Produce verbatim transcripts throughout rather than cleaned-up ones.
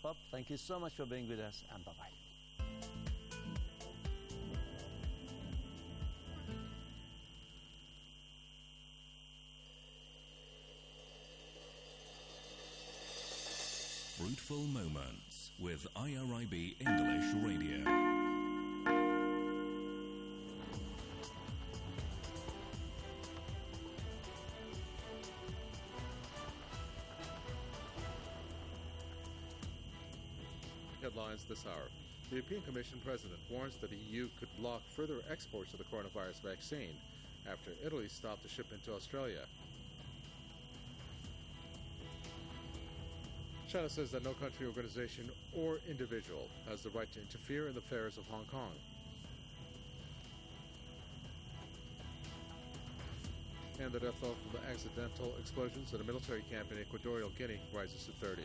up. Thank you so much for being with us, and bye-bye. Fruitful Moments with I R I B English Radio. Headlines this hour. The European Commission President warns that the E U could block further exports of the coronavirus vaccine after Italy stopped the shipment to Australia. China says that no country, organization, or individual has the right to interfere in the affairs of Hong Kong. And the death toll from the accidental explosions at a military camp in Equatorial Guinea rises to thirty.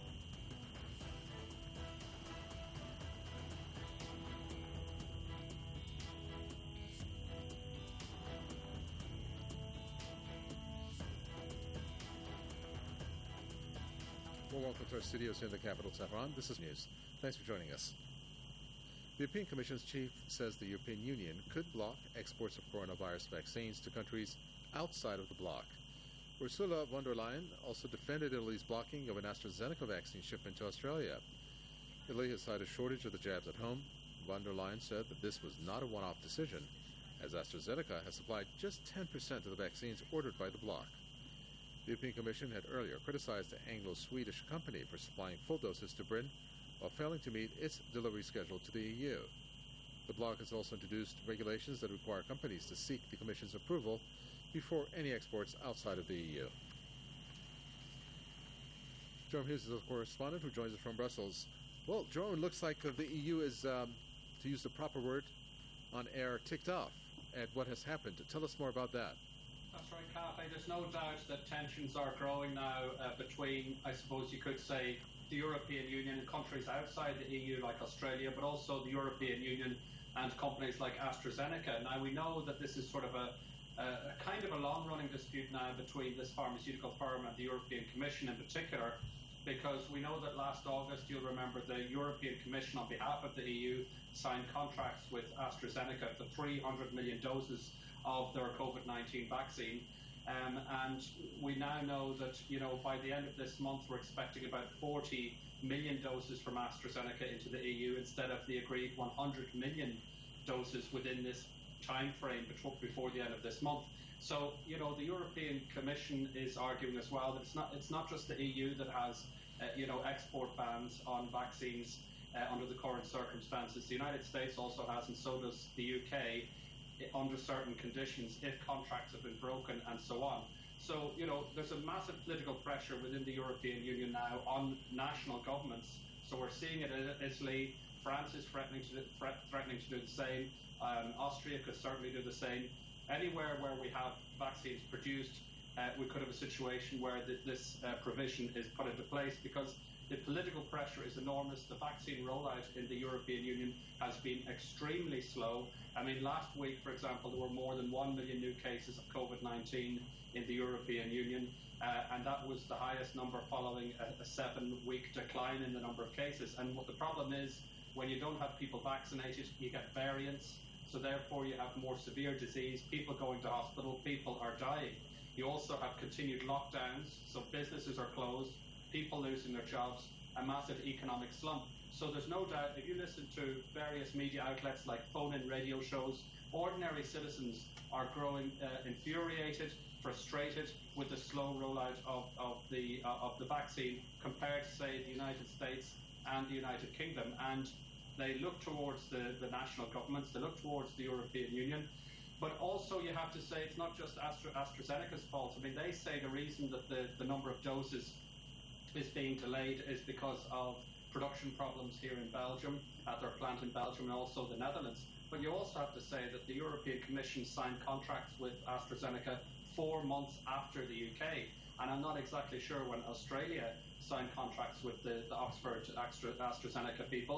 Well, welcome to our studios here in the capital, Tehran. This is news. Thanks for joining us. The European Commission's chief says the European Union could block exports of coronavirus vaccines to countries outside of the bloc. Ursula von der Leyen also defended Italy's blocking of an AstraZeneca vaccine shipment to Australia. Italy has cited a shortage of the jabs at home. Von der Leyen said that this was not a one-off decision, as AstraZeneca has supplied just ten percent of the vaccines ordered by the bloc. The European Commission had earlier criticized the Anglo-Swedish company for supplying full doses to Britain while failing to meet its delivery schedule to the E U. The bloc has also introduced regulations that require companies to seek the Commission's approval before any exports outside of the E U. Jerome Hughes is a correspondent who joins us from Brussels. Well, Jerome, it looks like the E U is, um, to use the proper word on air, ticked off at what has happened. Tell us more about that. That's right, Kathy. There's no doubt that tensions are growing now uh, between, I suppose you could say, the European Union and countries outside the E U like Australia, but also the European Union and companies like AstraZeneca. Now, we know that this is sort of a, a kind of a long-running dispute now between this pharmaceutical firm and the European Commission in particular, because we know that last August, you'll remember, the European Commission on behalf of the E U signed contracts with AstraZeneca for three hundred million doses of their COVID nineteen vaccine. Um, and we now know that, you know, by the end of this month, we're expecting about forty million doses from AstraZeneca into the E U instead of the agreed one hundred million doses within this time frame before the end of this month. So, you know, the European Commission is arguing as well that it's not it's not just the E U that has, uh, you know, export bans on vaccines uh, under the current circumstances. The United States also has, and so does the U K, under certain conditions, if contracts have been broken and so on. So, you know, there's a massive political pressure within the European Union now on national governments. So we're seeing it in Italy. France is threatening to do, threatening to do the same. Um, Austria could certainly do the same. Anywhere where we have vaccines produced, uh, we could have a situation where th- this uh, provision is put into place, because the political pressure is enormous. The vaccine rollout in the European Union has been extremely slow. I mean, last week, for example, there were more than one million new cases of COVID nineteen in the European Union, uh, and that was the highest number following a, a seven-week decline in the number of cases. And what the problem is, when you don't have people vaccinated, you get variants, so therefore you have more severe disease, people going to hospital, people are dying. You also have continued lockdowns, so businesses are closed, people losing their jobs, a massive economic slump. So there's no doubt, if you listen to various media outlets like phone-in radio shows, ordinary citizens are growing uh, infuriated, frustrated with the slow rollout of, of the uh, of the vaccine compared to, say, the United States and the United Kingdom. And they look towards the, the national governments, they look towards the European Union. But also you have to say it's not just Astra, AstraZeneca's fault. I mean, they say the reason that the, the number of doses is being delayed is because of production problems here in Belgium, at their plant in Belgium, and also the Netherlands. But you also have to say that the European Commission signed contracts with AstraZeneca four months after the U K. And I'm not exactly sure when Australia signed contracts with the, the Oxford Astra, AstraZeneca people.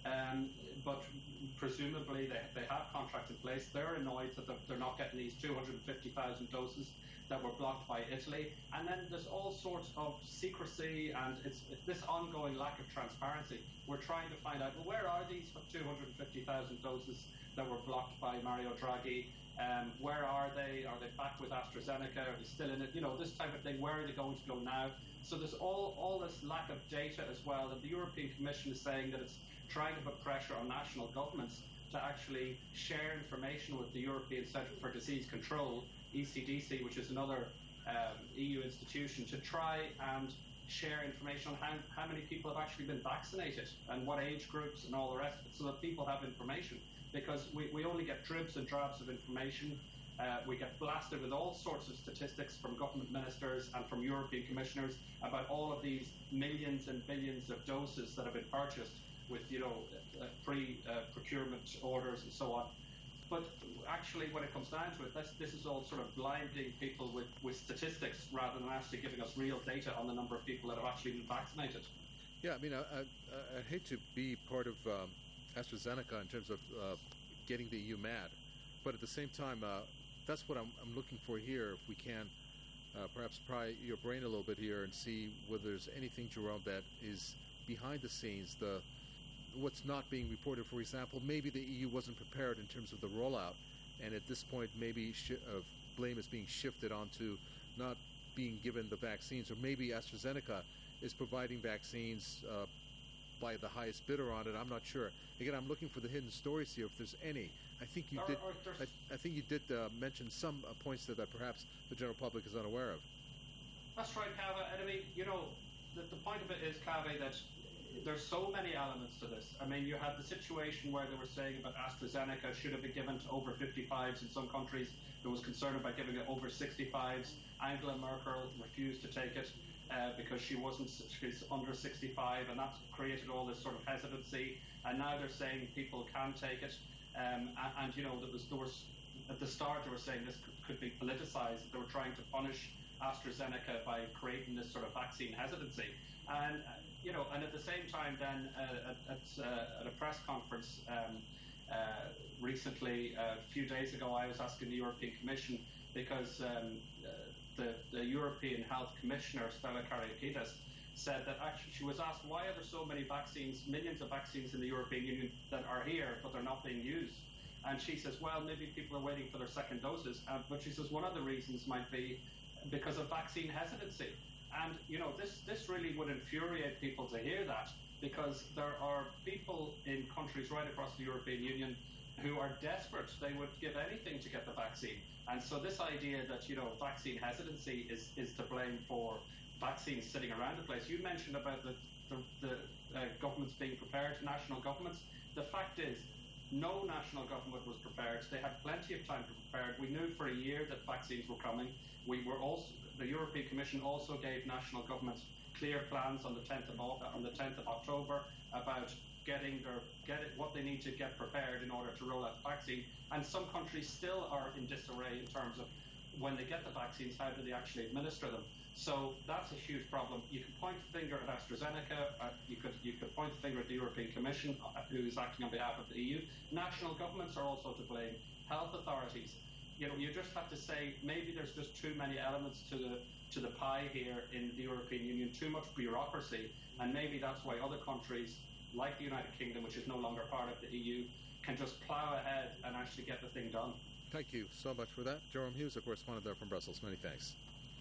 Um, but presumably they, they have contracts in place. They're annoyed that they're, they're not getting these two hundred fifty thousand doses that were blocked by Italy. And then there's all sorts of secrecy, and it's, it's this ongoing lack of transparency. We're trying to find out, well, where are these two hundred fifty thousand doses that were blocked by Mario Draghi? Um, where are they? Are they back with AstraZeneca? Are they still in it? You know, this type of thing. Where are they going to go now? So there's all, all this lack of data as well. And the European Commission is saying that it's trying to put pressure on national governments to actually share information with the European Centre for Disease Control, E C D C, which is another um, E U institution, to try and share information on how, how many people have actually been vaccinated and what age groups and all the rest of it, so that people have information. Because we, we only get dribs and drabs of information. Uh, we get blasted with all sorts of statistics from government ministers and from European commissioners about all of these millions and billions of doses that have been purchased with, you know, uh, pre-procurement uh, orders and so on. But actually, when it comes down to it, this, this is all sort of blinding people with, with statistics rather than actually giving us real data on the number of people that have actually been vaccinated. Yeah, I mean, I, I, I hate to be part of um, AstraZeneca in terms of uh, getting the E U mad, but at the same time, uh, that's what I'm, I'm looking for here. If we can uh, perhaps pry your brain a little bit here and see whether there's anything, Jerome, that is behind the scenes, the what's not being reported. For example, maybe the E U wasn't prepared in terms of the rollout, and at this point, maybe sh- uh, blame is being shifted onto not being given the vaccines, or maybe AstraZeneca is providing vaccines uh, by the highest bidder on it. I'm not sure. Again, I'm looking for the hidden stories here, if there's any. I think you or, did. Or I, I think you did uh, mention some uh, points that, that perhaps the general public is unaware of. That's right, Kava. And I mean, you know, the, the point of it is, Kava, that there's so many elements to this. I mean, you had the situation where they were saying about AstraZeneca should have been given to over fifty-fives in some countries. There was concern about giving it over sixty-fives. Angela Merkel refused to take it uh, because she wasn't she's under sixty-five, and that created all this sort of hesitancy. And now they're saying people can take it. Um, and, and, you know, there was, there was, at the start they were saying this could, could be politicized. They were trying to punish AstraZeneca by creating this sort of vaccine hesitancy. And, uh, you know, and at the same time then uh, at, at, uh, at a press conference um, uh, recently, uh, a few days ago, I was asking the European Commission because um, uh, the, the European Health Commissioner, Stella Kyriakides, said that actually she was asked, why are there so many vaccines, millions of vaccines in the European Union that are here, but they're not being used? And she says, well, maybe people are waiting for their second doses. Uh, but she says one of the reasons might be because of vaccine hesitancy. And, you know, this, this really would infuriate people to hear that, because there are people in countries right across the European Union who are desperate. They would give anything to get the vaccine. And so this idea that, you know, vaccine hesitancy is, is to blame for vaccines sitting around the place. You mentioned about the, the, the uh, governments being prepared, national governments. The fact is, no national government was prepared. They had plenty of time to prepare. We knew for a year that vaccines were coming. We were also, the European Commission also gave national governments clear plans on the tenth of on the tenth of October about getting their get it, what they need to get prepared in order to roll out the vaccine. And some countries still are in disarray in terms of when they get the vaccines, how do they actually administer them? So that's a huge problem. You can point the finger at AstraZeneca. Uh, you could you could point the finger at the European Commission, uh, who is acting on behalf of the E U. National governments are also to blame. Health authorities. You know, you just have to say maybe there's just too many elements to the to the pie here in the European Union. Too much bureaucracy, and maybe that's why other countries, like the United Kingdom, which is no longer part of the E U, can just plough ahead and actually get the thing done. Thank you so much for that. Jerome Hughes, a correspondent there from Brussels. Many thanks.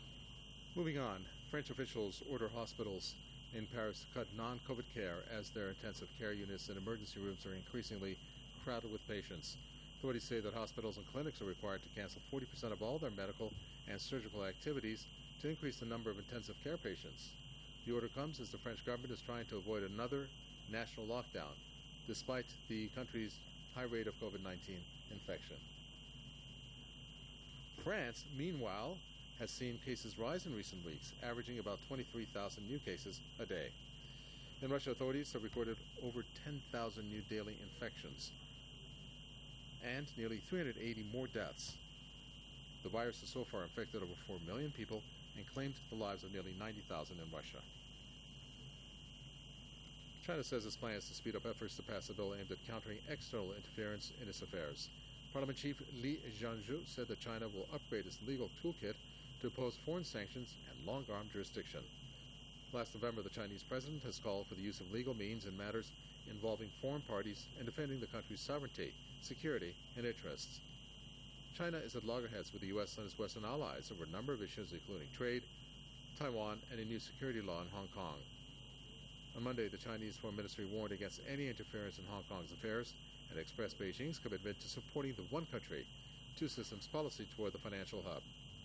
Moving on, French officials order hospitals in Paris to cut non-COVID care as their intensive care units and emergency rooms are increasingly crowded with patients. Authorities say that hospitals and clinics are required to cancel forty percent of all their medical and surgical activities to increase the number of intensive care patients. The order comes as the French government is trying to avoid another national lockdown, despite the country's high rate of COVID nineteen infection. France, meanwhile, has seen cases rise in recent weeks, averaging about twenty-three thousand new cases a day. In Russia, authorities have recorded over ten thousand new daily infections and nearly three hundred eighty more deaths. The virus has so far infected over four million people and claimed the lives of nearly ninety thousand in Russia. China says its plans to speed up efforts to pass a bill aimed at countering external interference in its affairs. Parliament Chief Li Jianzhu said that China will upgrade its legal toolkit to oppose foreign sanctions and long-arm jurisdiction. Last November, the Chinese president has called for the use of legal means in matters involving foreign parties and defending the country's sovereignty, security, and interests. China is at loggerheads with the U S and its Western allies over a number of issues, including trade, Taiwan, and a new security law in Hong Kong. On Monday, the Chinese Foreign Ministry warned against any interference in Hong Kong's affairs and expressed Beijing's commitment to supporting the one country, two systems policy toward the financial hub.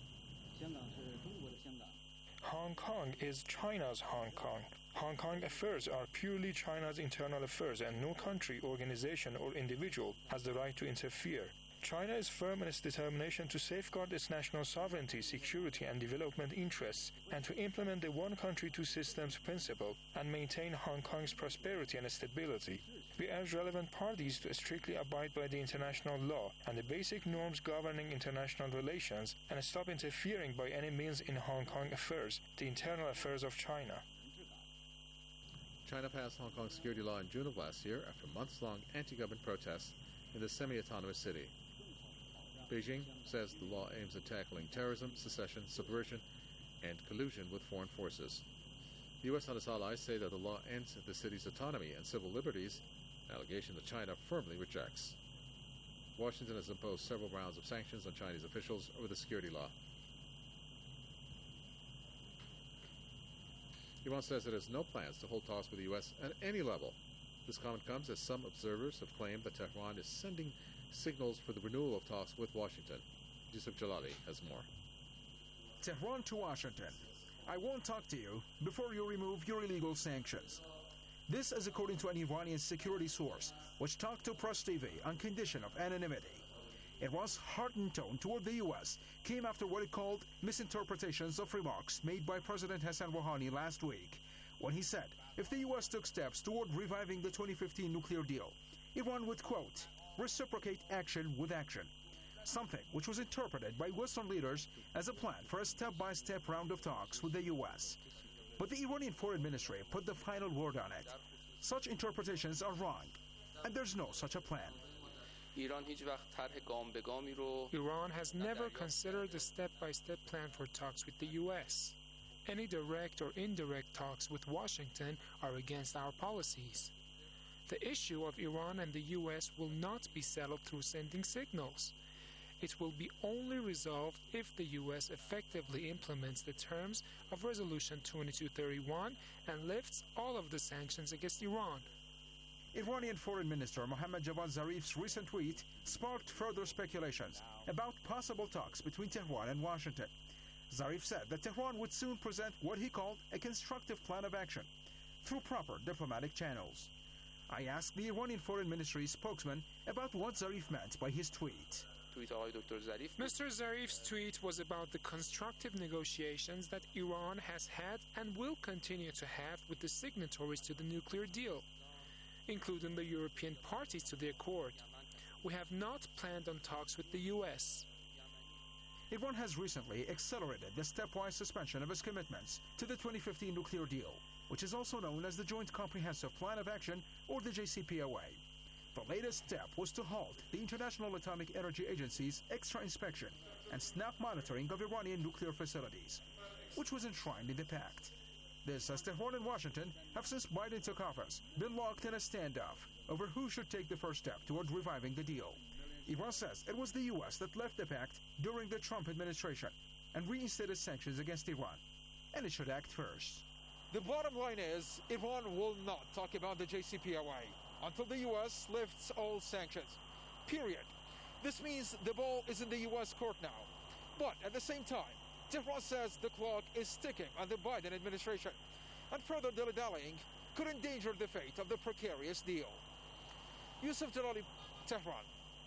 Hong Kong is China's Hong Kong. Hong Kong affairs are purely China's internal affairs, and no country, organization, or individual has the right to interfere. China is firm in its determination to safeguard its national sovereignty, security, and development interests, and to implement the one country, two systems principle and maintain Hong Kong's prosperity and stability. We urge relevant parties to strictly abide by the international law and the basic norms governing international relations and stop interfering by any means in Hong Kong affairs, the internal affairs of China. China passed Hong Kong's security law in June of last year after months-long anti-government protests in the semi-autonomous city. Beijing says the law aims at tackling terrorism, secession, subversion, and collusion with foreign forces. The U S and its allies say that the law ends the city's autonomy and civil liberties, an allegation that China firmly rejects. Washington has imposed several rounds of sanctions on Chinese officials over the security law. Iran says it has no plans to hold talks with the U S at any level. This comment comes as some observers have claimed that Tehran is sending signals for the renewal of talks with Washington. Yusuf Jalali has more. Tehran to Washington. I won't talk to you before you remove your illegal sanctions. This is according to an Iranian security source, which talked to Press T V on condition of anonymity. Iran's hardened tone toward the U S came after what it called misinterpretations of remarks made by President Hassan Rouhani last week, when he said if the U S took steps toward reviving the twenty fifteen nuclear deal, Iran would, quote, reciprocate action with action, something which was interpreted by Western leaders as a plan for a step-by-step round of talks with the U S. But the Iranian Foreign Ministry put the final word on it. Such interpretations are wrong, and there's no such a plan. Iran has never considered a step-by-step plan for talks with the U S. Any direct or indirect talks with Washington are against our policies. The issue of Iran and the U S will not be settled through sending signals. It will be only resolved if the U S effectively implements the terms of Resolution twenty-two thirty-one and lifts all of the sanctions against Iran. Iranian Foreign Minister Mohammad Javad Zarif's recent tweet sparked further speculations about possible talks between Tehran and Washington. Zarif said that Tehran would soon present what he called a constructive plan of action through proper diplomatic channels. I asked the Iranian Foreign Ministry spokesman about what Zarif meant by his tweet. Mister Zarif's tweet was about the constructive negotiations that Iran has had and will continue to have with the signatories to the nuclear deal, including the European parties to the accord. We have not planned on talks with the U S. Iran has recently accelerated the stepwise suspension of its commitments to the twenty fifteen nuclear deal, which is also known as the Joint Comprehensive Plan of Action, or the J C P O A. The latest step was to halt the International Atomic Energy Agency's extra inspection and snap monitoring of Iranian nuclear facilities, which was enshrined in the pact. This as Tehran and Washington have, since Biden took office, been locked in a standoff over who should take the first step toward reviving the deal. Iran says it was the U S that left the pact during the Trump administration and reinstated sanctions against Iran, and it should act first. The bottom line is, Iran will not talk about the J C P O A until the U S lifts all sanctions. Period. This means the ball is in the U S court now. But at the same time, Tehran says the clock is ticking on the Biden administration, and further dilly-dallying could endanger the fate of the precarious deal. Yusuf Jalali, Tehran.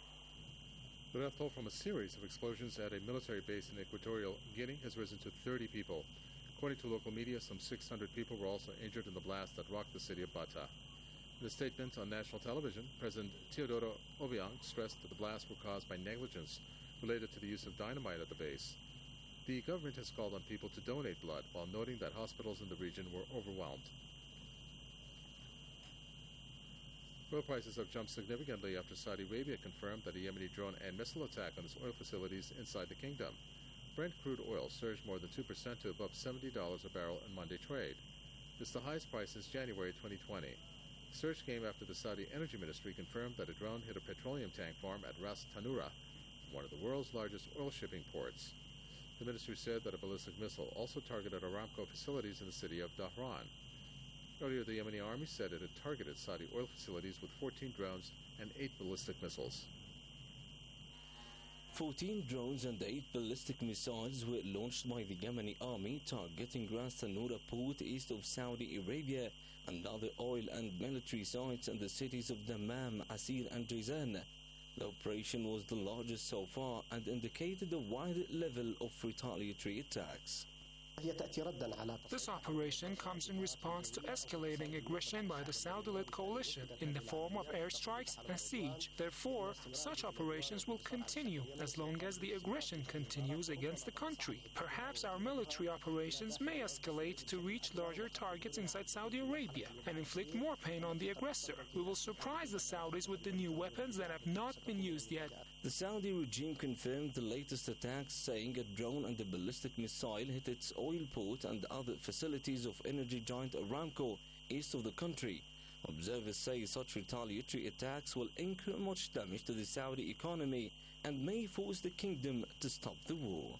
The death toll from a series of explosions at a military base in Equatorial Guinea has risen to thirty people. According to local media, some six hundred people were also injured in the blast that rocked the city of Bata. In a statement on national television, President Teodoro Obiang stressed that the blasts were caused by negligence related to the use of dynamite at the base. The government has called on people to donate blood, while noting that hospitals in the region were overwhelmed. Oil prices have jumped significantly after Saudi Arabia confirmed that a Yemeni drone and missile attack on its oil facilities inside the kingdom. Brent crude oil surged more than two percent to above seventy dollars a barrel in Monday trade. It's the highest price since January twenty twenty. The surge came after the Saudi Energy Ministry confirmed that a drone hit a petroleum tank farm at Ras Tanura, one of the world's largest oil shipping ports. The ministry said that a ballistic missile also targeted Aramco facilities in the city of Dhahran. Earlier, the Yemeni army said it had targeted Saudi oil facilities with fourteen drones and eight ballistic missiles. fourteen drones and eight ballistic missiles were launched by the Yemeni army targeting Ras Tanura port east of Saudi Arabia and other oil and military sites in the cities of Dammam, Asir and Jizan. The operation was the largest so far and indicated a wide level of retaliatory attacks. This operation comes in response to escalating aggression by the Saudi-led coalition in the form of airstrikes and siege. Therefore, such operations will continue as long as the aggression continues against the country. Perhaps our military operations may escalate to reach larger targets inside Saudi Arabia and inflict more pain on the aggressor. We will surprise the Saudis with the new weapons that have not been used yet. The Saudi regime confirmed the latest attacks, saying a drone and a ballistic missile hit its oil port and other facilities of energy giant Aramco east of the country. Observers say such retaliatory attacks will incur much damage to the Saudi economy and may force the kingdom to stop the war.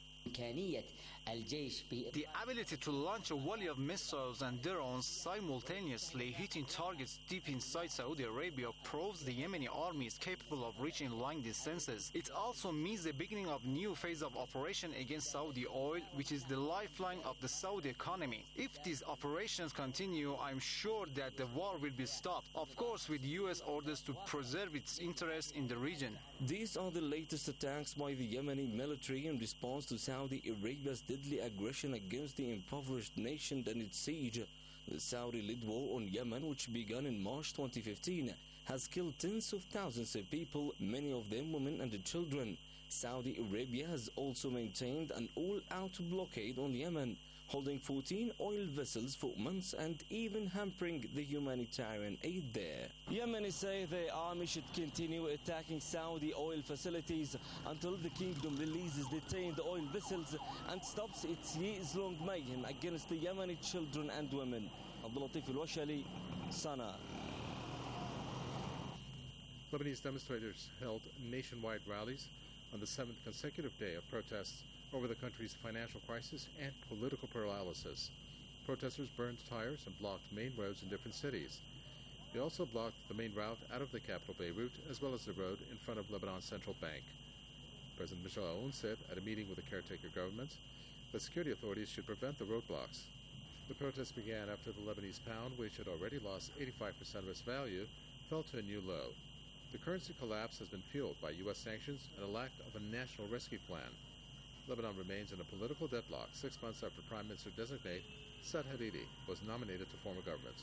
The ability to launch a volley of missiles and drones simultaneously hitting targets deep inside Saudi Arabia proves the Yemeni army is capable of reaching long distances. It also means the beginning of a new phase of operation against Saudi oil, which is the lifeline of the Saudi economy. If these operations continue, I'm sure that the war will be stopped, of course with U S orders to preserve its interests in the region. These are the latest attacks by the Yemeni military in response to Saudi Arabia's deadly aggression against the impoverished nation and its siege. The Saudi-led war on Yemen, which began in March twenty fifteen, has killed tens of thousands of people, many of them women and children. Saudi Arabia has also maintained an all-out blockade on Yemen, holding fourteen oil vessels for months and even hampering the humanitarian aid there. Yemenis say the army should continue attacking Saudi oil facilities until the kingdom releases detained oil vessels and stops its years-long mayhem against the Yemeni children and women. Abdul Latif Al-Washali, Sana. Lebanese demonstrators held nationwide rallies on the seventh consecutive day of protests over the country's financial crisis and political paralysis. Protesters burned tires and blocked main roads in different cities. They also blocked the main route out of the capital Beirut, as well as the road in front of Lebanon's central bank. President Michel Aoun said at a meeting with the caretaker government that security authorities should prevent the roadblocks. The protests began after the Lebanese pound, which had already lost eighty-five percent of its value, fell to a new low. The currency collapse has been fueled by U S sanctions and a lack of a national rescue plan. Lebanon remains in a political deadlock six months after Prime Minister-designate Saad Hariri was nominated to form a government.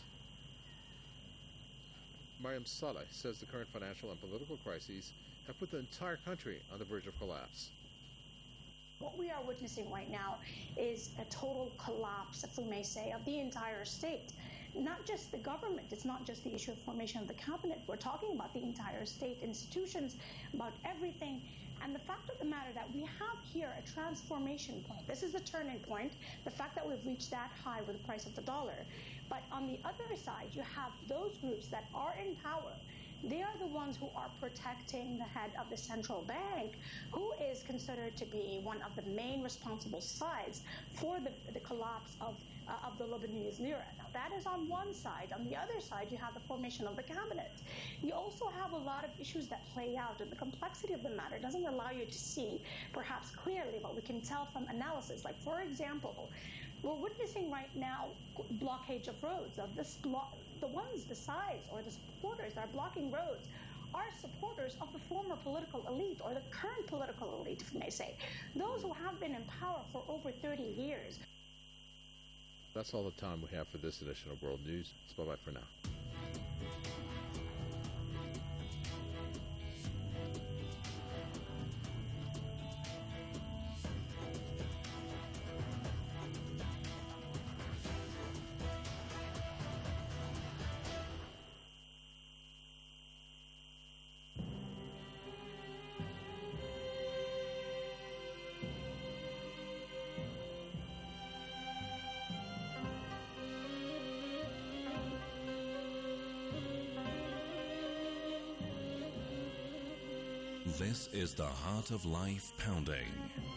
Mariam Saleh says the current financial and political crises have put the entire country on the verge of collapse. What we are witnessing right now is a total collapse, if we may say, of the entire state. Not just the government, it's not just the issue of formation of the cabinet. We're talking about the entire state institutions, about everything. And the fact of the matter that we have here a transformation point. This is the turning point, the fact that we've reached that high with the price of the dollar. But on the other side, you have those groups that are in power. They are the ones who are protecting the head of the central bank, who is considered to be one of the main responsible sides for the, the collapse of, uh, of the Lebanese lira. Now, that is on one side. On the other side, you have the formation of the cabinet. You also have a lot of issues that play out, and the complexity of the matter doesn't allow you to see perhaps clearly what we can tell from analysis. Like, for example, we're witnessing right now blockage of roads. Of this block, the ones, the sides, or the supporters that are blocking roads are supporters of the former political elite, or the current political elite, if you may say. Those who have been in power for over thirty years. That's all the time we have for this edition of World News. It's bye-bye for now. This is the Heart of Life Pounding.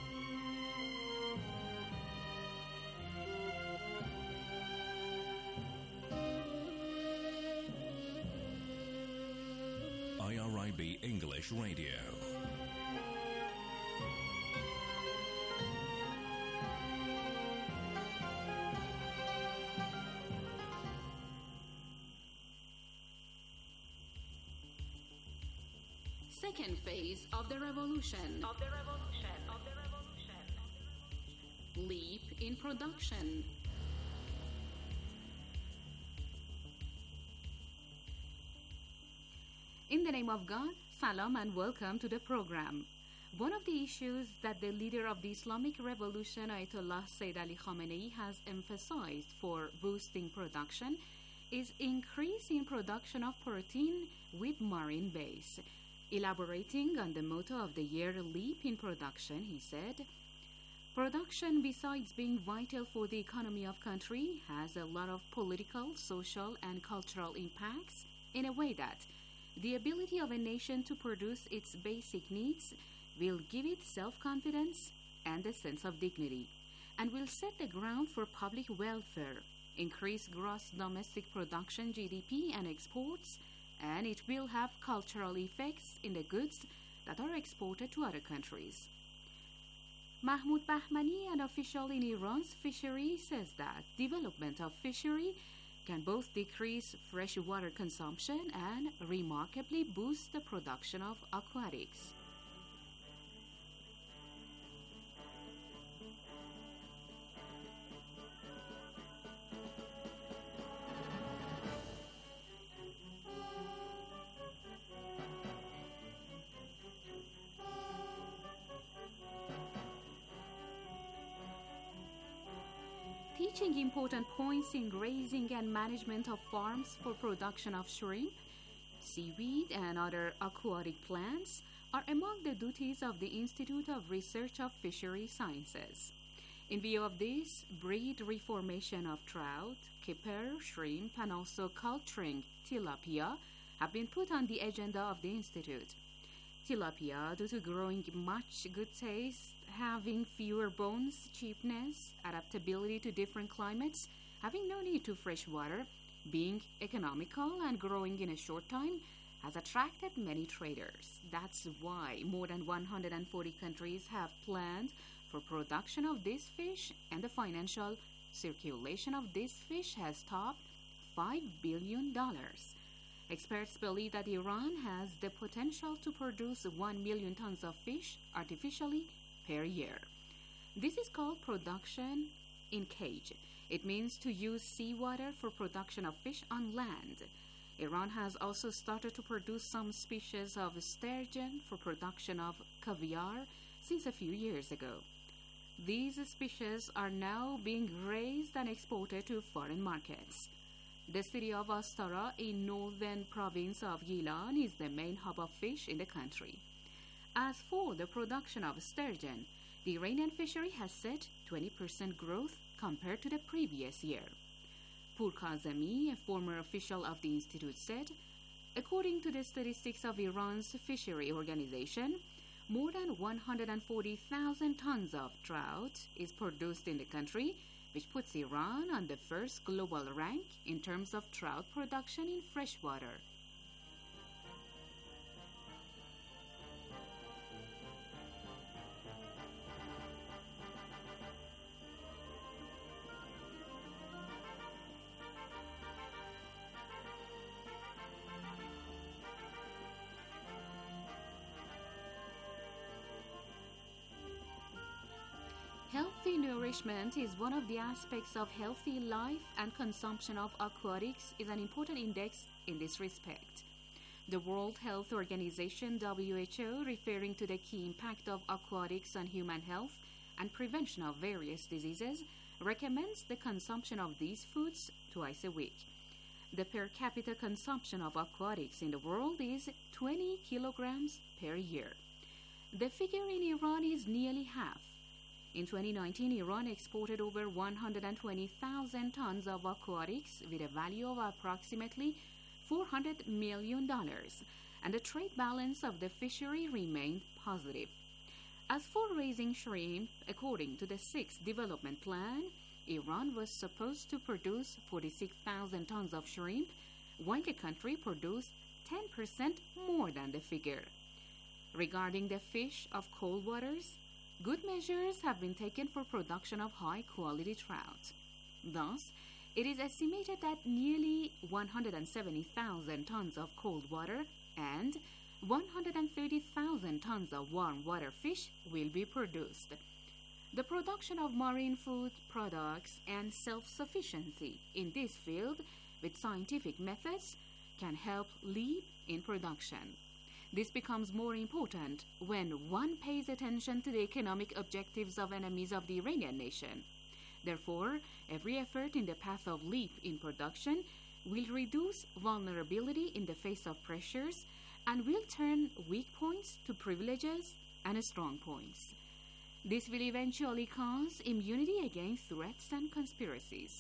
I R I B English Radio. Second phase of the revolution. Of the revolution. Of the revolution. Leap in production. In the name of God, salam and welcome to the program. One of the issues that the leader of the Islamic Revolution, Ayatollah Sayyid Ali Khamenei, has emphasized for boosting production is increase in production of protein with marine base. Elaborating on the motto of the year, Leap in Production, he said, production, besides being vital for the economy of country, has a lot of political, social, and cultural impacts in a way that the ability of a nation to produce its basic needs will give it self-confidence and a sense of dignity, and will set the ground for public welfare, increase gross domestic production, G D P, and exports, and it will have cultural effects in the goods that are exported to other countries. Mahmoud Bahmani, an official in Iran's fishery, says that development of fishery can both decrease freshwater consumption and remarkably boost the production of aquatics. Teaching important points in grazing and management of farms for production of shrimp, seaweed, and other aquatic plants are among the duties of the Institute of Research of Fishery Sciences. In view of this, breed reformation of trout, kipper, shrimp, and also culturing tilapia have been put on the agenda of the Institute. Tilapia, due to growing much good taste, having fewer bones, cheapness, adaptability to different climates, having no need to fresh water, being economical and growing in a short time, has attracted many traders. That's why more than one hundred forty countries have planned for production of this fish, and the financial circulation of this fish has topped five billion dollars. Experts believe that Iran has the potential to produce one million tons of fish artificially per year. This is called production in cage. It means to use seawater for production of fish on land. Iran has also started to produce some species of sturgeon for production of caviar since a few years ago. These species are now being raised and exported to foreign markets. The city of Astara in northern province of Gilan is the main hub of fish in the country. As for the production of sturgeon, the Iranian fishery has set twenty percent growth compared to the previous year. Pur Kazemi, a former official of the institute, said, according to the statistics of Iran's fishery organization, more than one hundred forty thousand tons of trout is produced in the country, which puts Iran on the first global rank in terms of trout production in freshwater. Healthy nourishment is one of the aspects of healthy life, and consumption of aquatics is an important index in this respect. The World Health Organization, W H O, referring to the key impact of aquatics on human health and prevention of various diseases, recommends the consumption of these foods twice a week. The per capita consumption of aquatics in the world is twenty kilograms per year. The figure in Iran is nearly half. In twenty nineteen, Iran exported over one hundred twenty thousand tons of aquatics with a value of approximately four hundred million dollars. and the trade balance of the fishery remained positive. As for raising shrimp, according to the sixth development plan, Iran was supposed to produce forty-six thousand tons of shrimp, while the country produced ten percent more than the figure. Regarding the fish of cold waters, good measures have been taken for production of high-quality trout. Thus, it is estimated that nearly one hundred seventy thousand tons of cold water and one hundred thirty thousand tons of warm water fish will be produced. The production of marine food products and self-sufficiency in this field with scientific methods can help leap in production. This becomes more important when one pays attention to the economic objectives of enemies of the Iranian nation. Therefore, every effort in the path of leap in production will reduce vulnerability in the face of pressures and will turn weak points to privileges and strong points. This will eventually cause immunity against threats and conspiracies.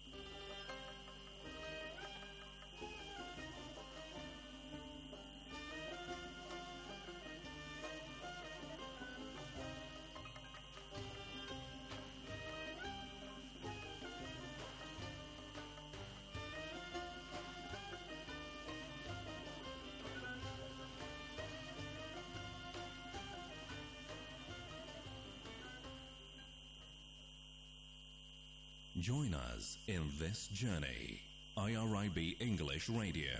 Join us in this journey. I R I B English Radio.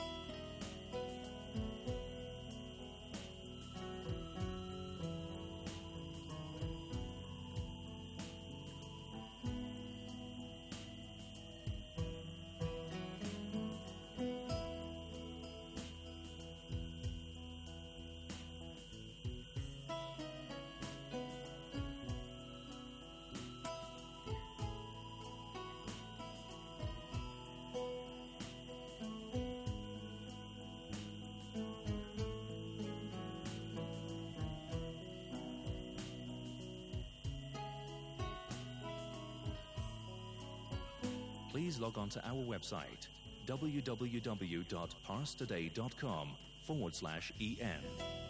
Please log on to our website, www.parstoday.com forward slash EN.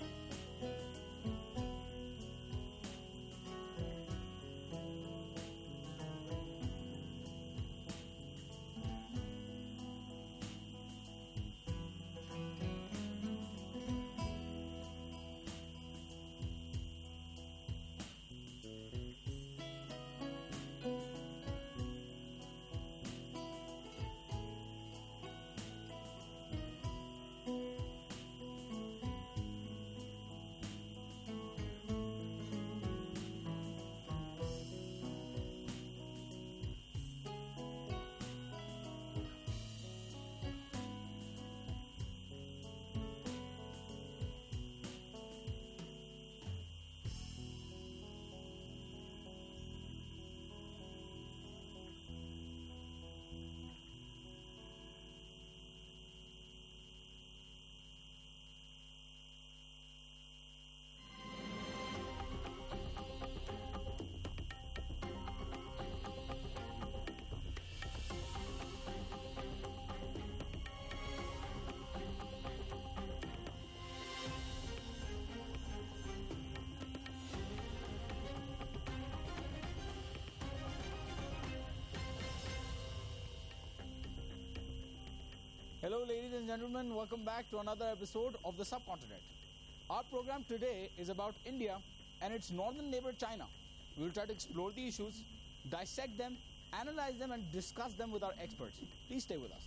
Hello ladies and gentlemen, welcome back to another episode of The Subcontinent. Our program today is about India and its northern neighbor China. We will try to explore the issues, dissect them, analyze them and discuss them with our experts. Please stay with us.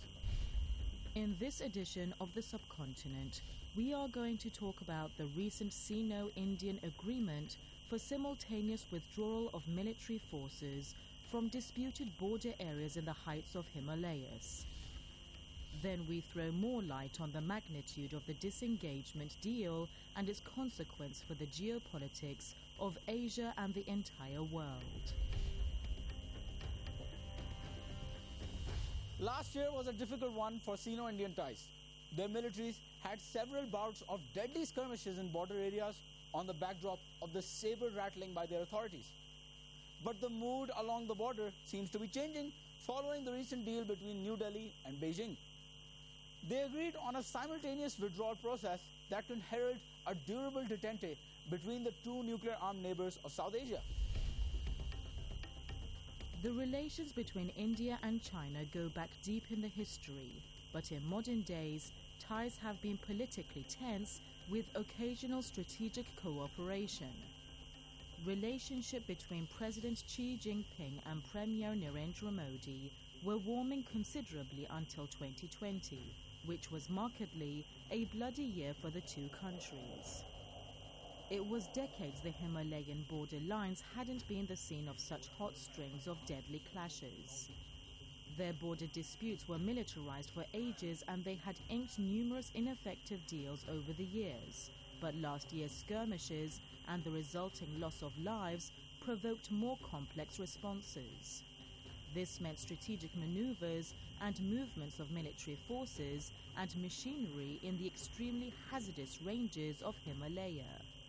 In this edition of The Subcontinent, we are going to talk about the recent Sino-Indian agreement for simultaneous withdrawal of military forces from disputed border areas in the heights of Himalayas. Then we throw more light on the magnitude of the disengagement deal and its consequence for the geopolitics of Asia and the entire world. Last year was a difficult one for Sino-Indian ties. Their militaries had several bouts of deadly skirmishes in border areas on the backdrop of the saber rattling by their authorities. But the mood along the border seems to be changing following the recent deal between New Delhi and Beijing. They agreed on a simultaneous withdrawal process that can herald a durable detente between the two nuclear-armed neighbors of South Asia. The relations between India and China go back deep in the history, but in modern days, ties have been politically tense with occasional strategic cooperation. Relationship between President Xi Jinping and Premier Narendra Modi were warming considerably until twenty twenty, which was markedly a bloody year for the two countries. It was decades the Himalayan border lines hadn't been the scene of such hot strings of deadly clashes. Their border disputes were militarized for ages and they had inked numerous ineffective deals over the years. But last year's skirmishes and the resulting loss of lives provoked more complex responses. This meant strategic maneuvers and movements of military forces and machinery in the extremely hazardous ranges of Himalaya.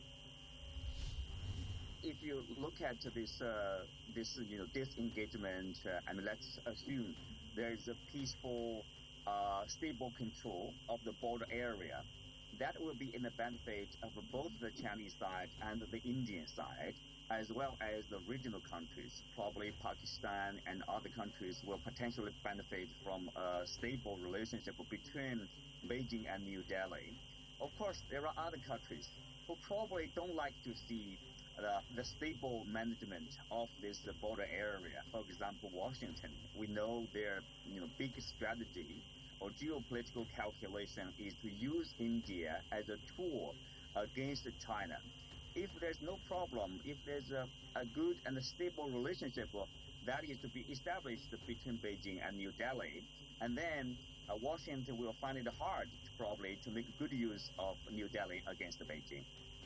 If you look at this, uh, this you know, disengagement, uh, and let's assume there is a peaceful, uh, stable control of the border area, that will be in the benefit of both the Chinese side and the Indian side, as well as the regional countries. Probably Pakistan and other countries will potentially benefit from a stable relationship between Beijing and New Delhi. Of course, there are other countries who probably don't like to see The, the stable management of this uh, border area. For example, Washington. We know their you know, big strategy or geopolitical calculation is to use India as a tool against China. If there's no problem, if there's a, a good and a stable relationship that is to be established between Beijing and New Delhi, and then uh, Washington will find it hard probably to make good use of New Delhi against Beijing.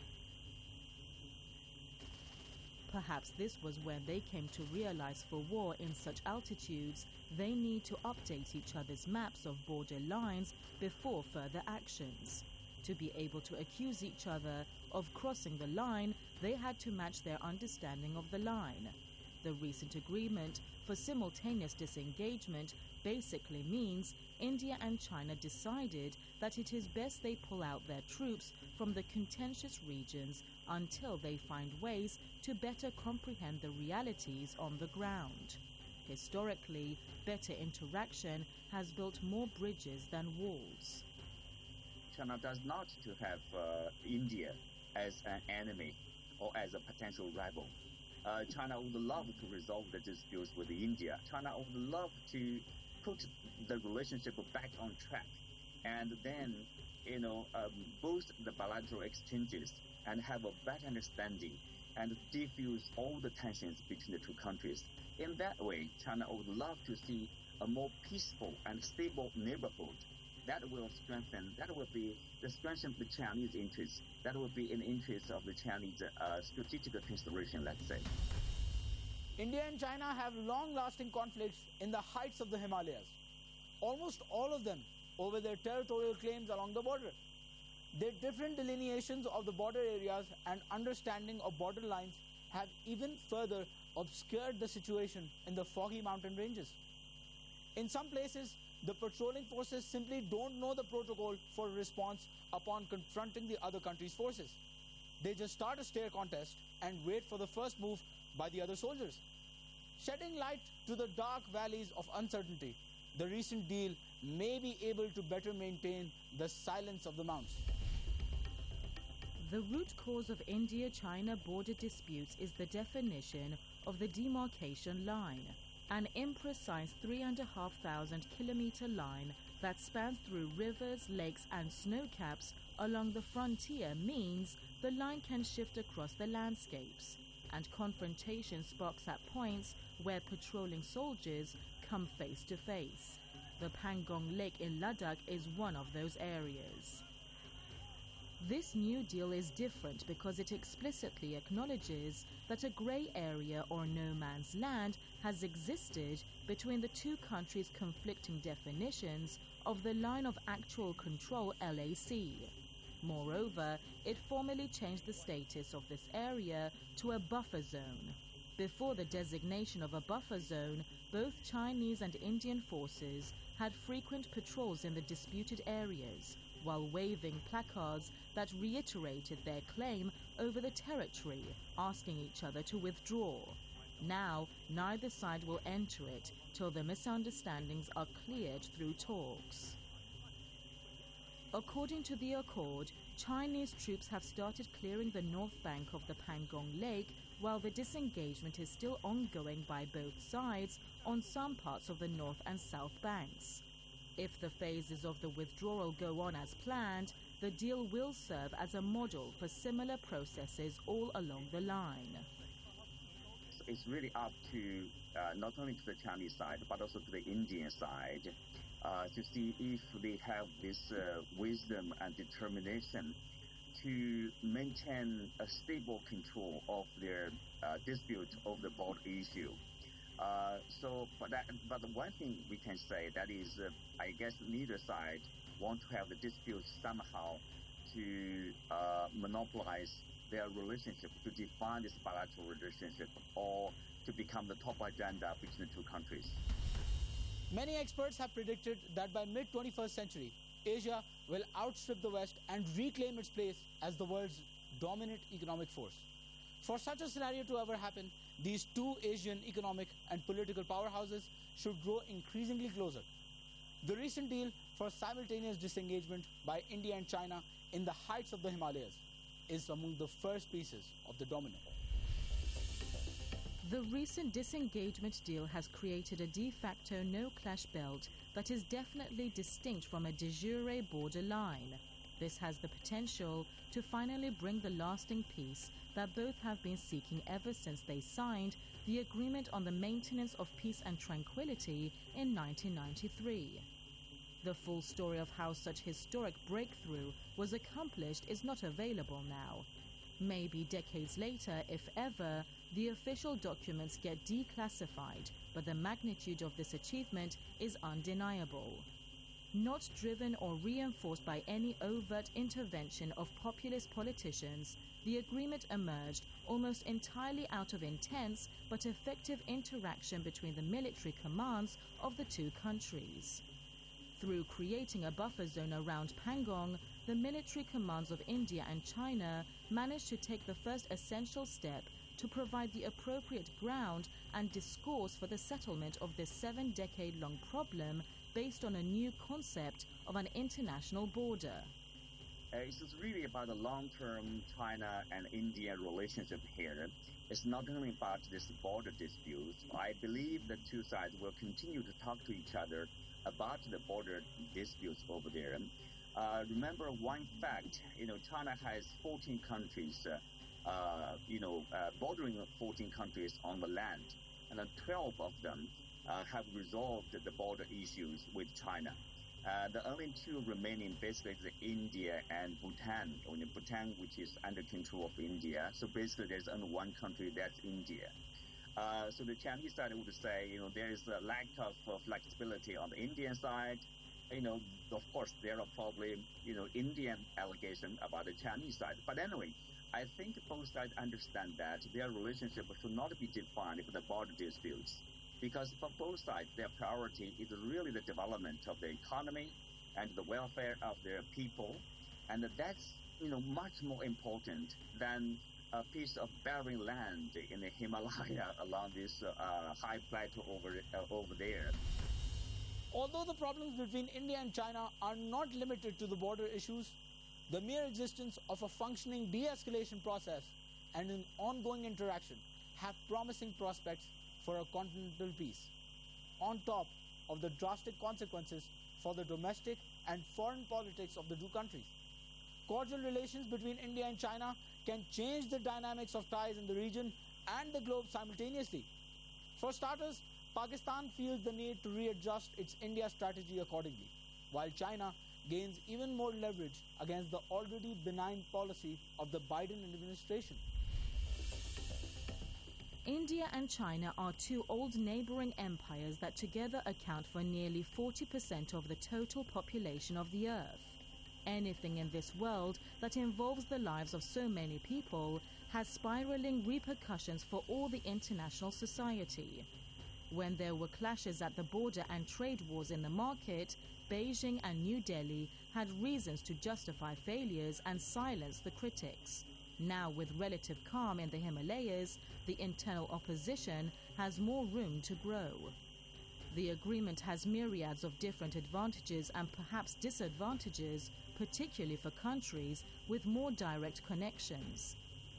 Perhaps this was when they came to realize for war in such altitudes, they need to update each other's maps of border lines before further actions. To be able to accuse each other of crossing the line, they had to match their understanding of the line. The recent agreement for simultaneous disengagement basically means India and China decided that it is best they pull out their troops from the contentious regions until they find ways to better comprehend the realities on the ground. Historically, better interaction has built more bridges than walls. China does not to have uh, India as an enemy or as a potential rival. Uh, China would love to resolve the disputes with India. China would love to put the relationship back on track and then, you know, um, boost the bilateral exchanges and have a better understanding and diffuse all the tensions between the two countries. In that way, China would love to see a more peaceful and stable neighborhood. That will strengthen, that will be the strength of the Chinese interests. That will be in the interest of the Chinese uh, strategic consideration, let's say. India and China have long-lasting conflicts in the heights of the Himalayas, almost all of them over their territorial claims along the border. Their different delineations of the border areas and understanding of border lines have even further obscured the situation in the foggy mountain ranges. In some places, the patrolling forces simply don't know the protocol for response upon confronting the other country's forces. They just start a stare contest and wait for the first move by the other soldiers. Shedding light to the dark valleys of uncertainty, the recent deal may be able to better maintain the silence of the mounts. The root cause of India-China border disputes is the definition of the demarcation line, an imprecise three and a half thousand kilometer line that spans through rivers, lakes and snowcaps along the frontier means the line can shift across the landscapes, and confrontation sparks at points where patrolling soldiers come face to face. The Pangong Lake in Ladakh is one of those areas. This new deal is different because it explicitly acknowledges that a grey area or no man's land has existed between the two countries' conflicting definitions of the line of actual control L A C. Moreover, it formally changed the status of this area to a buffer zone. Before the designation of a buffer zone, both Chinese and Indian forces had frequent patrols in the disputed areas, while waving placards that reiterated their claim over the territory, asking each other to withdraw. Now, neither side will enter it till the misunderstandings are cleared through talks. According to the accord, Chinese troops have started clearing the north bank of the Pangong Lake, while the disengagement is still ongoing by both sides on some parts of the north and south banks. If the phases of the withdrawal go on as planned, the deal will serve as a model for similar processes all along the line. It's really up to uh, not only to the Chinese side, but also to the Indian side uh, to see if they have this uh, wisdom and determination to maintain a stable control of their uh, dispute over the border issue. Uh, so, but, that, but the one thing we can say that is, uh, I guess neither side want to have the dispute somehow to uh, monopolize their relationship, to define this bilateral relationship, or to become the top agenda between the two countries. Many experts have predicted that by mid twenty-first century, Asia will outstrip the West and reclaim its place as the world's dominant economic force. For such a scenario to ever happen, these two Asian economic and political powerhouses should grow increasingly closer. The recent deal for simultaneous disengagement by India and China in the heights of the Himalayas is among the first pieces of the domino. The recent disengagement deal has created a de facto no-clash belt that is definitely distinct from a de jure border line. This has the potential to finally bring the lasting peace that both have been seeking ever since they signed the Agreement on the Maintenance of Peace and Tranquility in nineteen ninety-three. The full story of how such historic breakthrough was accomplished is not available now. Maybe decades later, if ever, the official documents get declassified, but the magnitude of this achievement is undeniable. Not driven or reinforced by any overt intervention of populist politicians, the agreement emerged almost entirely out of intense but effective interaction between the military commands of the two countries. Through creating a buffer zone around Pangong, the military commands of India and China managed to take the first essential step to provide the appropriate ground and discourse for the settlement of this seven-decade-long problem based on a new concept of an international border. Uh, it's really about the long-term China and India relationship here. It's not only about this border dispute. I believe the two sides will continue to talk to each other about the border disputes over there. Uh, remember one fact, you know, China has fourteen countries, uh, uh, you know, uh, bordering fourteen countries on the land, and uh, twelve of them uh, have resolved the border issues with China. Uh, the only two remaining basically is India and Bhutan, or Bhutan, which is under control of India. So basically there's only one country, that's India. Uh, so the Chinese side would say, you know, there is a lack of uh, flexibility on the Indian side. You know, of course, there are probably, you know, Indian allegations about the Chinese side. But anyway, I think both sides understand that their relationship should not be defined with the border disputes. Because for both sides, their priority is really the development of the economy and the welfare of their people. And that's, you know, much more important than a piece of barren land in the Himalaya along this uh, high plateau over, uh, over there. Although the problems between India and China are not limited to the border issues, the mere existence of a functioning de-escalation process and an ongoing interaction have promising prospects for a continental peace, on top of the drastic consequences for the domestic and foreign politics of the two countries. Cordial relations between India and China can change the dynamics of ties in the region and the globe simultaneously. For starters, Pakistan feels the need to readjust its India strategy accordingly, while China gains even more leverage against the already benign policy of the Biden administration. India and China are two old neighboring empires that together account for nearly forty percent of the total population of the earth. Anything in this world that involves the lives of so many people has spiraling repercussions for all the international society. When there were clashes at the border and trade wars in the market, Beijing and New Delhi had reasons to justify failures and silence the critics. Now, with relative calm in the Himalayas, the internal opposition has more room to grow. The agreement has myriads of different advantages and perhaps disadvantages, particularly for countries with more direct connections.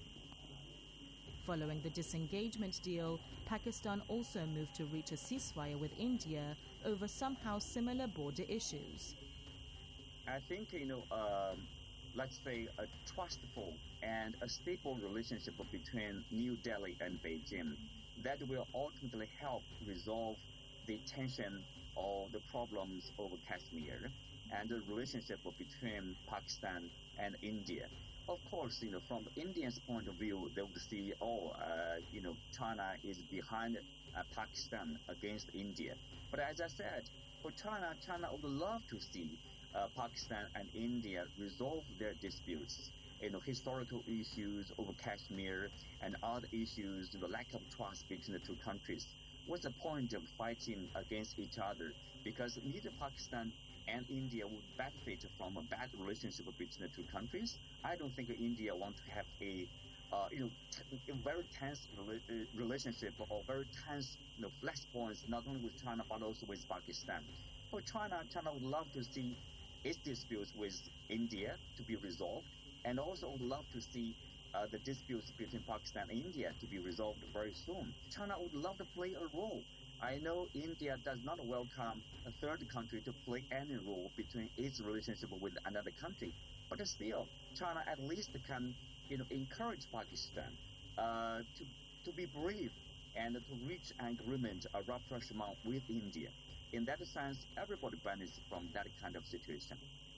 Following the disengagement deal, Pakistan also moved to reach a ceasefire with India over somehow similar border issues. I think, you know, um, let's say a trustful and a stable relationship between New Delhi and Beijing that will ultimately help resolve the tension or the problems over Kashmir and the relationship between Pakistan and India. Of course, you know, from India's point of view, they would see, oh, uh, you know, China is behind uh, Pakistan against India. But as I said, for China, China would love to see uh, Pakistan and India resolve their disputes, you know, historical issues over Kashmir and other issues, the lack of trust between the two countries. What's the point of fighting against each other? Because neither Pakistan and India would benefit from a bad relationship between the two countries. I don't think India wants to have a, uh, you know, t- a very tense rela- relationship or very tense, you know, flex points, not only with China but also with Pakistan. For China, China would love to see its disputes with India to be resolved, and also would love to see uh, the disputes between Pakistan and India to be resolved very soon. China would love to play a role. I know India does not welcome a third country to play any role between its relationship with another country. But still, China at least can, you know, encourage Pakistan uh, to to be brave and to reach an agreement, a rapprochement with India. In that sense, everybody benefits from that kind of situation.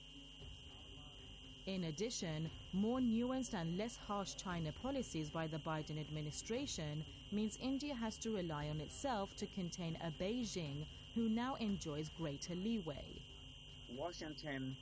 In addition, more nuanced and less harsh China policies by the Biden administration means India has to rely on itself to contain a Beijing who now enjoys greater leeway. Washington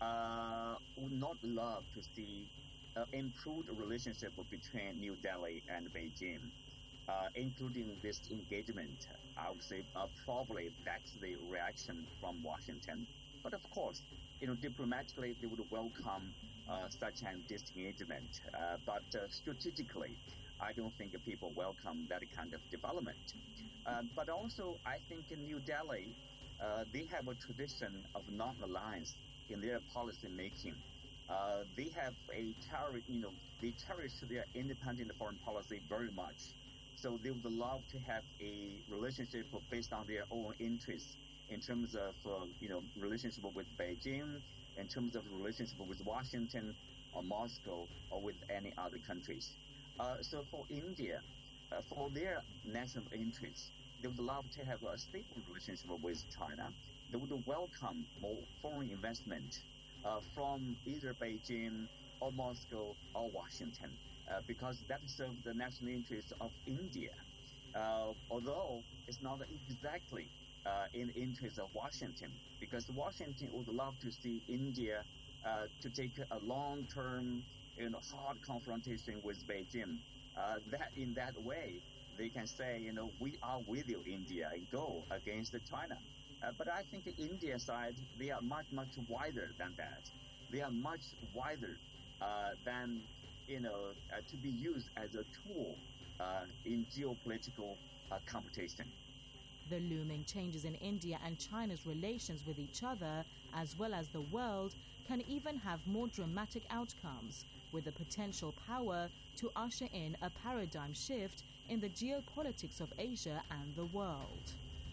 uh, would not love to see uh, improved relationship between New Delhi and Beijing, uh, including this engagement. I would say uh, probably that's the reaction from Washington. But of course, you know, diplomatically, they would welcome uh, such an disengagement. Uh, but uh, strategically, I don't think people welcome that kind of development. Uh, but also, I think in New Delhi, uh, they have a tradition of non-alliance in their policy making. Uh, they have a cherish, you know, they cherish their independent foreign policy very much. So they would love to have a relationship based on their own interests, in terms of, uh, you know, relationship with Beijing, in terms of relationship with Washington or Moscow or with any other countries. Uh, so for India, uh, for their national interests, they would love to have a stable relationship with China. They would welcome more foreign investment uh, from either Beijing or Moscow or Washington, uh, because that serves the national interests of India. Uh, although it's not exactly Uh, in the interest of Washington, because Washington would love to see India uh, to take a long-term, you know, hard confrontation with Beijing. Uh, that in that way, they can say, you know, we are with you, India, and go against China. Uh, but I think the India side, they are much, much wider than that. They are much wider uh, than, you know, uh, to be used as a tool uh, in geopolitical uh, competition. The looming changes in India and China's relations with each other, as well as the world, can even have more dramatic outcomes, with the potential power to usher in a paradigm shift in the geopolitics of Asia and the world.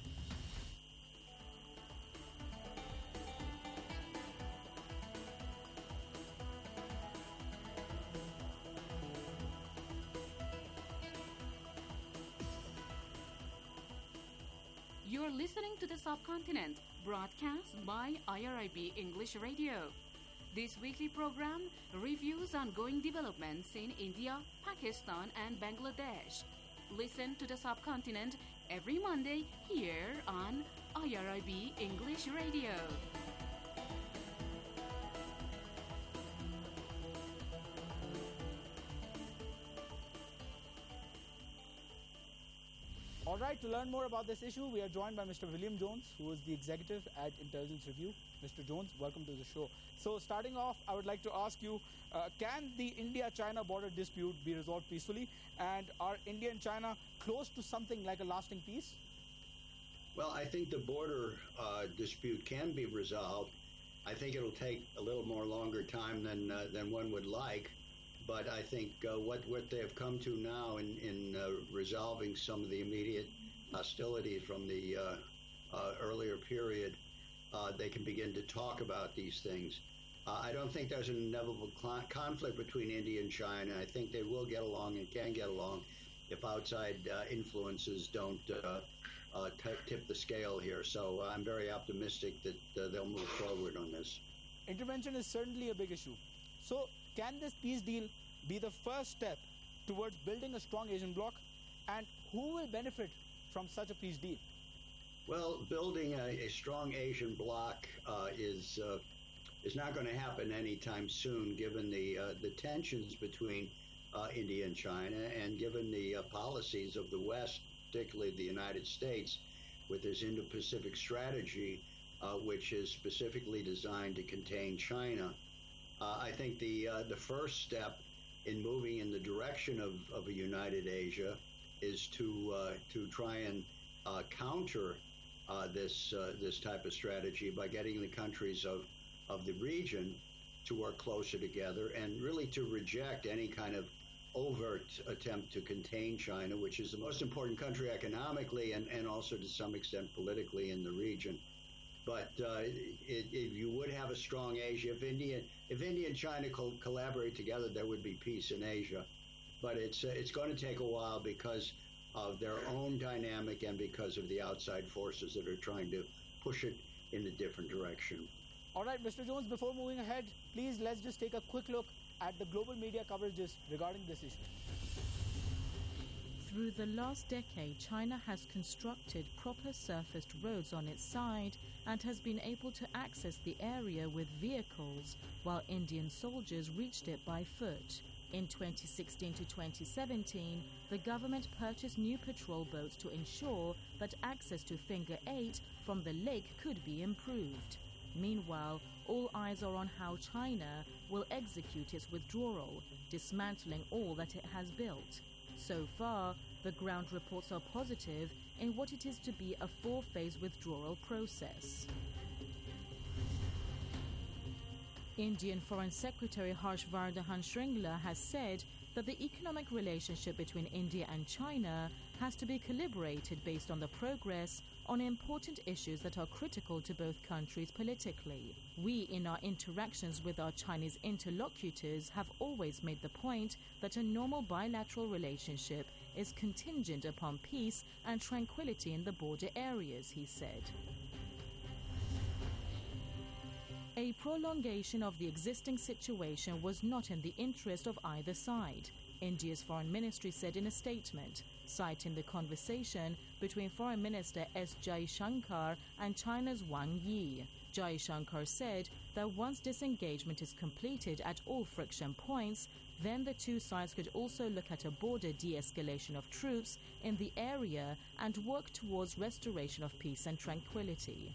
You're listening to The Subcontinent, broadcast by I R I B English Radio. This weekly program reviews ongoing developments in India, Pakistan, and Bangladesh. Listen to The Subcontinent every Monday here on I R I B English Radio. All right, to learn more about this issue, we are joined by Mister William Jones, who is the executive at Intelligence Review. Mister Jones, welcome to the show. So starting off, I would like to ask you, uh, can the India-China border dispute be resolved peacefully? And are India and China close to something like a lasting peace? Well, I think the border uh, dispute can be resolved. I think it'll take a little more longer time than uh, than one would like. But I think uh, what, what they have come to now in, in uh, resolving some of the immediate hostilities from the uh, uh, earlier period, uh, they can begin to talk about these things. Uh, I don't think there's an inevitable cl- conflict between India and China. I think they will get along and can get along if outside uh, influences don't uh, uh, t- tip the scale here. So uh, I'm very optimistic that uh, they'll move forward on this. Intervention is certainly a big issue. So can this peace deal be the first step towards building a strong Asian bloc? And who will benefit from such a peace deal? Well, building a, a strong Asian bloc uh, is uh, is not going to happen anytime soon, given the uh, the tensions between uh, India and China, and given the uh, policies of the West, particularly the United States, with its Indo-Pacific strategy, uh, which is specifically designed to contain China. Uh, I think the uh, the first step in moving in the direction of, of a united Asia is to uh, to try and uh, counter uh, this uh, this type of strategy by getting the countries of of the region to work closer together and really to reject any kind of overt attempt to contain China, which is the most important country economically and, and also to some extent politically in the region. But uh, it, it, you would have a strong Asia. If India, if India and China co- collaborate together, there would be peace in Asia. But it's uh, it's going to take a while because of their own dynamic and because of the outside forces that are trying to push it in a different direction. All right, Mister Jones, before moving ahead, please let's just take a quick look at the global media coverages regarding this issue. Through the last decade, China has constructed proper surfaced roads on its side and has been able to access the area with vehicles, while Indian soldiers reached it by foot. In twenty sixteen to twenty seventeen, the government purchased new patrol boats to ensure that access to Finger eight from the lake could be improved. Meanwhile, all eyes are on how China will execute its withdrawal, dismantling all that it has built. So far, the ground reports are positive in what it is to be a four-phase withdrawal process. Indian Foreign Secretary Harshvardhan Shringla has said that the economic relationship between India and China has to be calibrated based on the progress on important issues that are critical to both countries politically. We, in our interactions with our Chinese interlocutors, have always made the point that a normal bilateral relationship is contingent upon peace and tranquility in the border areas, he said. A prolongation of the existing situation was not in the interest of either side, India's foreign ministry said in a statement, citing the conversation between Foreign Minister S. Jaishankar and China's Wang Yi. Jaishankar said that once disengagement is completed at all friction points, then the two sides could also look at a border de-escalation of troops in the area and work towards restoration of peace and tranquility.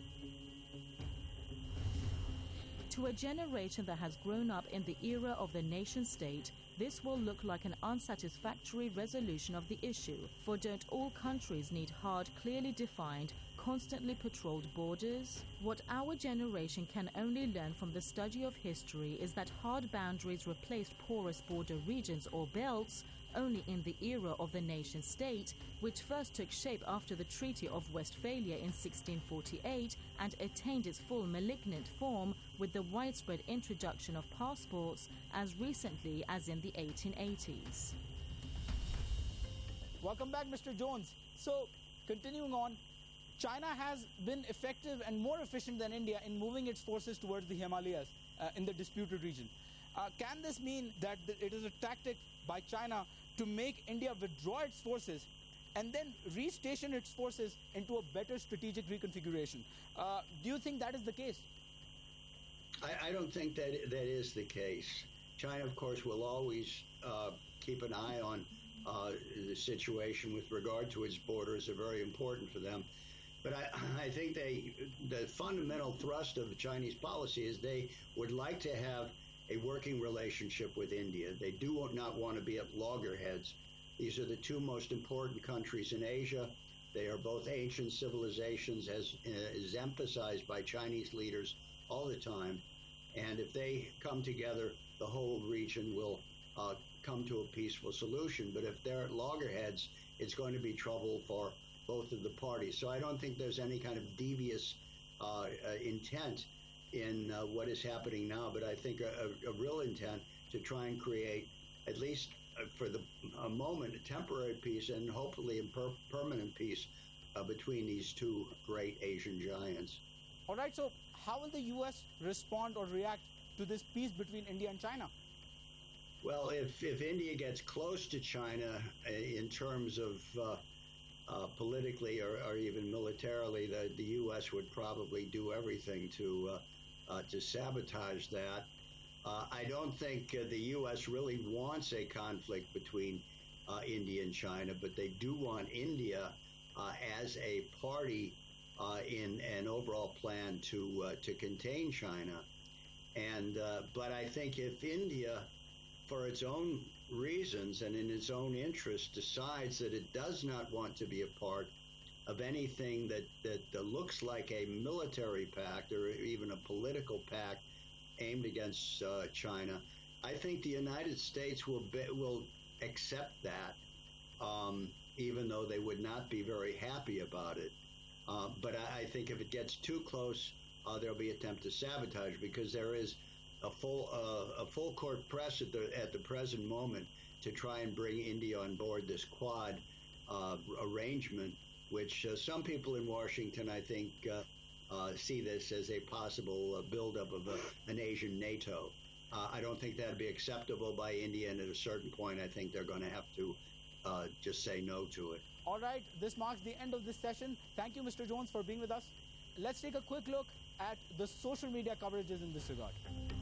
To a generation that has grown up in the era of the nation-state, this will look like an unsatisfactory resolution of the issue, for don't all countries need hard, clearly defined, constantly patrolled borders? What our generation can only learn from the study of history is that hard boundaries replaced porous border regions or belts only in the era of the nation-state, which first took shape after the Treaty of Westphalia in sixteen forty-eight and attained its full malignant form with the widespread introduction of passports as recently as in the eighteen eighties. Welcome back, Mister Jones. So, continuing on, China has been effective and more efficient than India in moving its forces towards the Himalayas uh, in the disputed region. Uh, can this mean that it is a tactic by China to make India withdraw its forces and then restation its forces into a better strategic reconfiguration? Uh, do you think that is the case? I, I don't think that that is the case. China, of course, will always uh, keep an eye on uh, the situation with regard to its borders are very important for them. But I, I think they, the fundamental thrust of Chinese policy is they would like to have a working relationship with India. They do not want to be at loggerheads. These are the two most important countries in Asia. They are both ancient civilizations, as uh, is emphasized by Chinese leaders all the time. And if they come together, the whole region will uh, come to a peaceful solution. But if they're at loggerheads, it's going to be trouble for both of the parties. So I don't think there's any kind of devious uh, uh, intent in uh, what is happening now, but I think a, a, a real intent to try and create, at least uh, for the a moment, a temporary peace and hopefully a per- permanent peace uh, between these two great Asian giants. All right, so how will the U S respond or react to this peace between India and China? Well, if, if India gets close to China uh, in terms of uh, uh, politically or, or even militarily, the, the U S would probably do everything to uh, uh, to sabotage that. Uh, I don't think uh, the U S really wants a conflict between uh, India and China, but they do want India uh, as a party uh, in an overall plan to uh, to contain China. And uh, but I think if India, for its own reasons and in its own interest, decides that it does not want to be a part of anything that, that, that looks like a military pact or even a political pact aimed against uh, China, I think the United States will be, will accept that, um, even though they would not be very happy about it. Uh, but I, I think if it gets too close, uh, there'll be attempt to sabotage, because there is a full uh, a full court press at the at the present moment to try and bring India on board this Quad uh, arrangement, which uh, some people in Washington, I think, uh, uh, see this as a possible uh, buildup of a, an Asian NATO. Uh, I don't think that'd be acceptable by India, and at a certain point, I think they're going to have to uh, just say no to it. All right, this marks the end of this session. Thank you, Mister Jones, for being with us. Let's take a quick look at the social media coverages in this regard.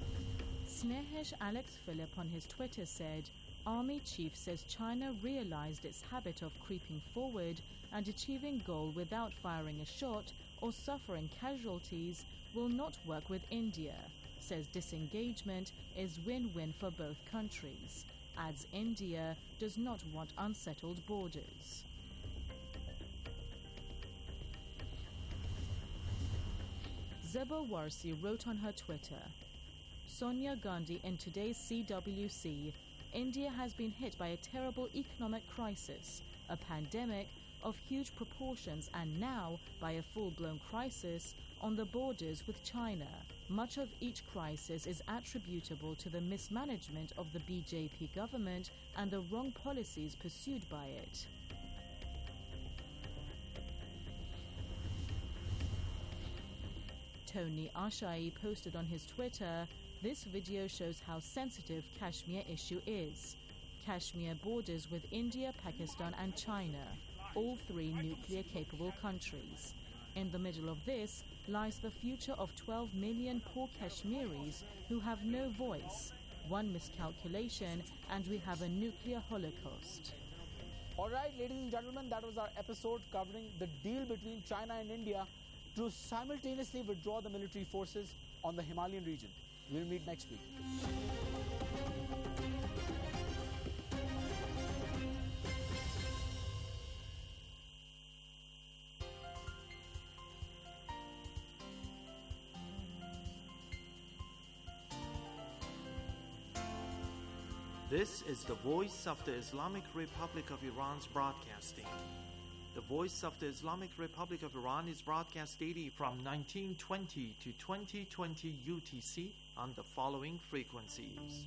Snehesh Alex Phillip on his Twitter said, Army chief says China realized its habit of creeping forward and achieving goal without firing a shot or suffering casualties will not work with India. Says disengagement is win-win for both countries. Adds India does not want unsettled borders. Zeba Warsi wrote on her Twitter, Sonia Gandhi in today's C W C, India has been hit by a terrible economic crisis, a pandemic of huge proportions, and now by a full-blown crisis on the borders with China. Much of each crisis is attributable to the mismanagement of the B J P government and the wrong policies pursued by it. Tony Ashai posted on his Twitter, this video shows how sensitive Kashmir issue is. Kashmir borders with India, Pakistan and China, all three nuclear-capable countries. In the middle of this lies the future of twelve million poor Kashmiris who have no voice. One miscalculation and we have a nuclear holocaust. All right, ladies and gentlemen, that was our episode covering the deal between China and India to simultaneously withdraw the military forces on the Himalayan region. We'll meet next week. This is the Voice of the Islamic Republic of Iran's broadcasting. The Voice of the Islamic Republic of Iran is broadcast daily from nineteen twenty to twenty twenty U T C on the following frequencies.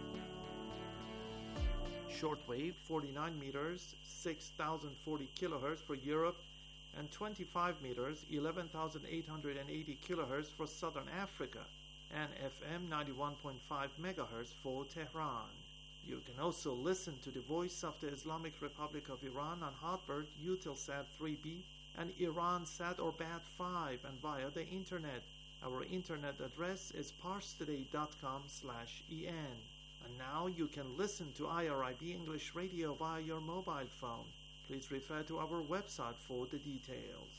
Shortwave forty-nine meters, six thousand forty kilohertz for Europe, and twenty-five meters, eleven thousand eight hundred eighty kilohertz for Southern Africa, and F M ninety-one point five megahertz for Tehran. You can also listen to the Voice of the Islamic Republic of Iran on Hotbird, Eutelsat three B, and Iransat or B A T five, and via the internet. Our internet address is parstoday dot com slash en. And now you can listen to I R I B English Radio via your mobile phone. Please refer to our website for the details.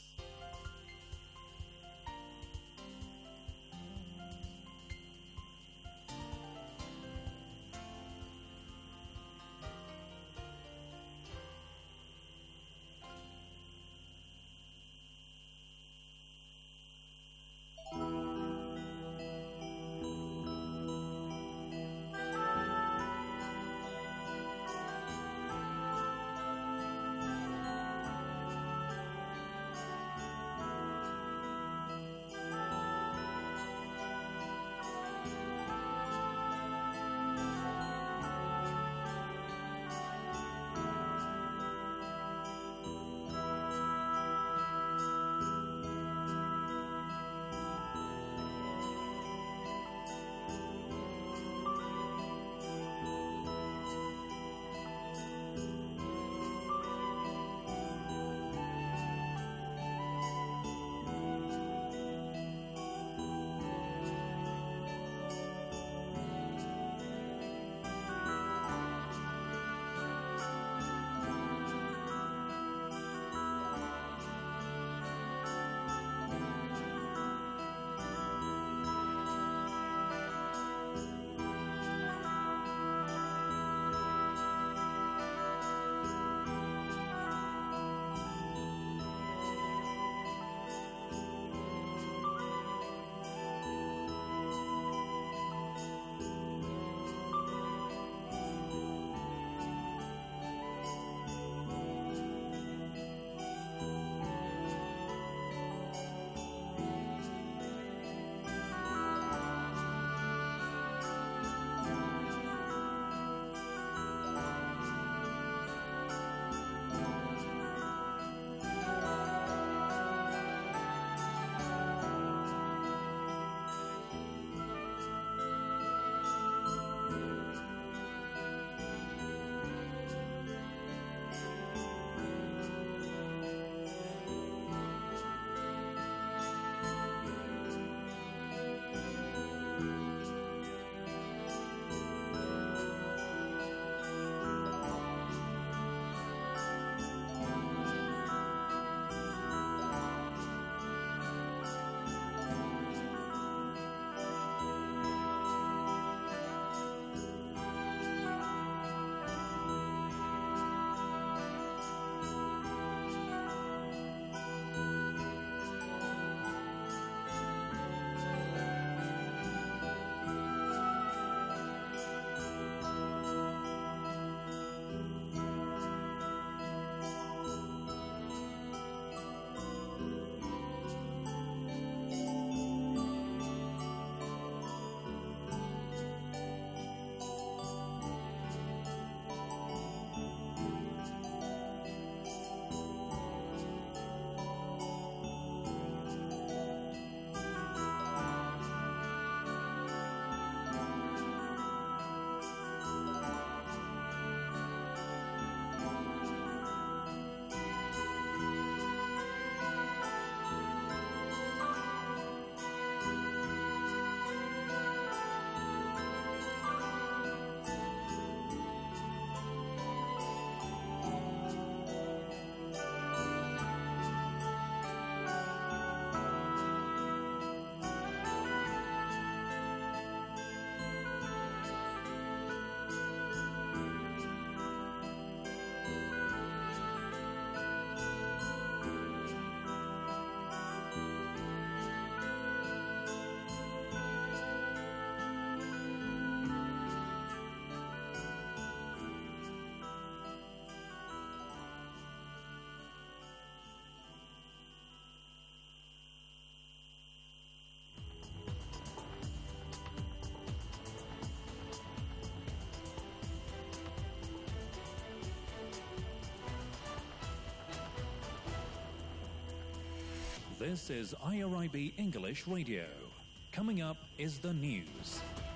This is I R I B English Radio. Coming up is the news.